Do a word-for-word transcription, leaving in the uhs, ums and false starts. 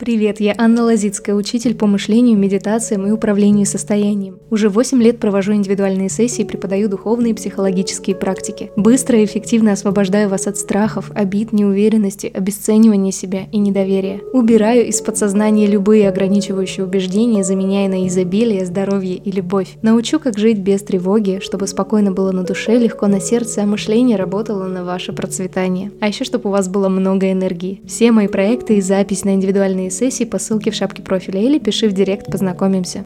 Привет, я Анна Лозицкая, учитель по мышлению, медитациям и управлению состоянием. Уже восемь лет провожу индивидуальные сессии и преподаю духовные и психологические практики. Быстро и эффективно освобождаю вас от страхов, обид, неуверенности, обесценивания себя и недоверия. Убираю из подсознания любые ограничивающие убеждения, заменяя на изобилие, здоровье и любовь. Научу, как жить без тревоги, чтобы спокойно было на душе, легко на сердце, а мышление работало на ваше процветание. А еще, чтобы у вас было много энергии. Все мои проекты и запись на индивидуальные сессии по ссылке в шапке профиля или пиши в директ, познакомимся.